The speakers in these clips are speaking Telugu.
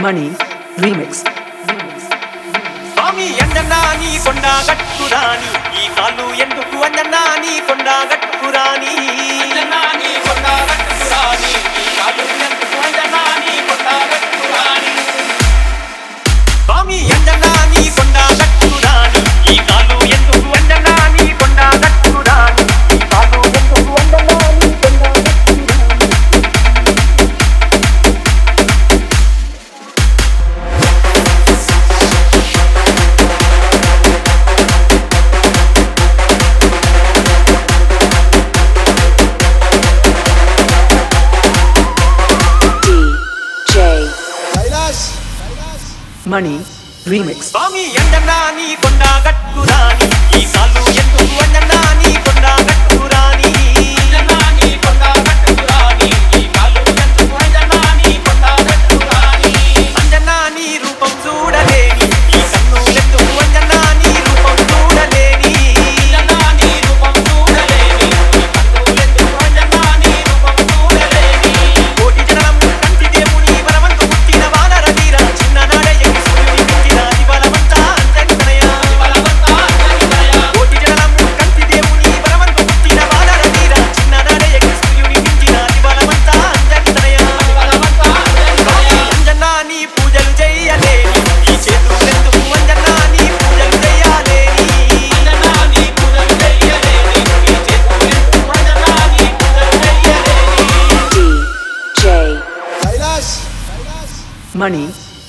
Money Remix. స్వామి అంజన్నా నీ కొండ గట్టురాని ఈ కాళ్ళు ఎందుకు అంజన్నా నీ కొండ గట్టురాని అంజన్నా నీ కొండ గట్టురాని ఈ కాళ్ళు ఎందుకు అంజన్నా నీ కొండ గట్టురాని స్వామి అంజన్నా నీ కొండ గట్టురాని ఈ కాళ్ళు ఎందుకు అంజన్నా నీ కొండ గట్టురాని ఈ కాళ్ళు ఎందుకు అంజన్నా నీ కొండ Money Remix. స్వామి అంజన్నా నీ కొండ గట్టురాని ఈ కాళ్ళు ఎందుకు అంజన్నా నీ కొండ గట్టురాని అంజన్నా నీ కొండ గట్టురాని ఈ కాళ్ళు ఎందుకు అంజన్నా నీ కొండ గట్టురాని అంజన్నా నీ రూపం చూడలేని ఈ కన్నులెందుకు అంజన్నా నీ రూపం చూడలేని అంజన్నా నీ రూపం చూడలేని ఈ కన్నులెందుకు అంజన్నా నీ రూపం చూడలేని కోటి జనం కంటి దేవుని వరమందు పుట్టిన వానర వీర చిన్ననాడే Money.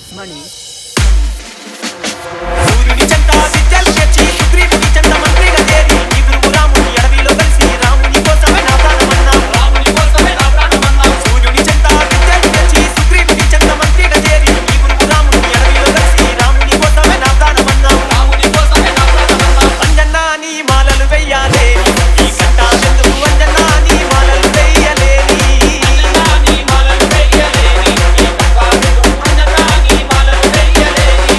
సూర్యుని చెంత విద్యలు తెచ్చి సుగ్రీవుని చెంత మంత్రిగా చేరి ఈ గురువు రాముని అడవిలో కలిసి రాముని కోసమే నా ప్రాణమన్నాం రాముని కోసమే నా ప్రాణమన్నాం సూర్యుని చెంత విద్యలు తెచ్చి సుగ్రీవుని చెంత మంత్రిగా చేరి ఈ గురువు రాముని అడవిలో కలిసి రాముని కోసమే నా ప్రాణమన్నాం రాముని కోసమే నా ప్రాణమన్నాం అంజన్నా నీ మాలలు వెయ్యాలేని ఈ గంట ఎందుకు అంజన్నా నీ మాలలు వెయ్యలేని అంజన్నా నీ మాలలు వెయ్యలేని ఈ గంట ఎందుకు అంజన్నా నీ మాలలు వెయ్యలేని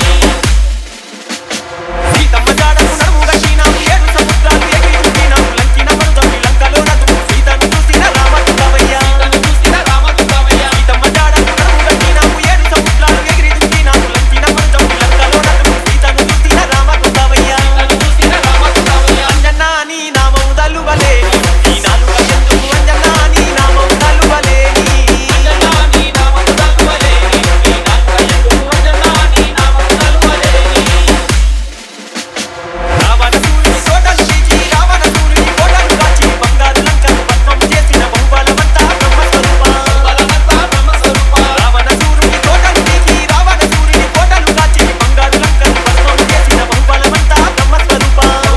సీతమ్మ జాడకు నడుము గట్టినాము ఏడు సముద్రాలు ఎగిరి దుక్కినాము లంకిన మరుదమ్మి లంకలో నదుము సీతను చూసిన రామదుర్గవయ్య సీతమ్మ జాడకు నడుము గట్టినాము ఏడు సముద్రాలు ఎగిరి దుక్కినాము లంకిన మరుదమ్మి లంకలో నదుము సీతను చూసిన రామదుర్గవయ్య అంజన్నా నీ నామం దలువలేని ఈ నాలుక ఎందుకు అంజన్నా నీ నామం దలువలేని అంజన్నా నీ నామం దలువలేని ఈ నాలుక ఎందుకు అంజన్నా నీ నామం దలువలేని రావణ సూర్యుని కోటలు తీసి రావణ సూర్యుని కోటలు కాచి బంగారు లంకను భస్మం చేసిన బహుబలవంత బ్రహ్మస్వరూప రావణ సూర్యుని కోటలు తీసి రావణ సూర్యుని కోటలు కాచి బంగారు లంకను భస్మం చేసిన బహుబలవంత బ్రహ్మస్వరూప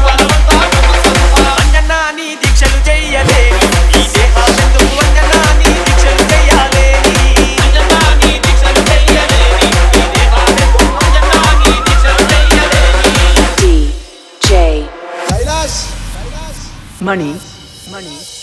అంజన్నా నీ దీక్షలు చెయ్యలేని ఈ దేహాలెందుకు అంజన్నా నీ దీక్షలు చెయ్యాలేని అంజన్నా నీ దీక్షలు చెయ్యలేని ఈ దేహాలెందుకు అంజన్నా నీ దీక్షలు చెయ్యలేని DJ Money.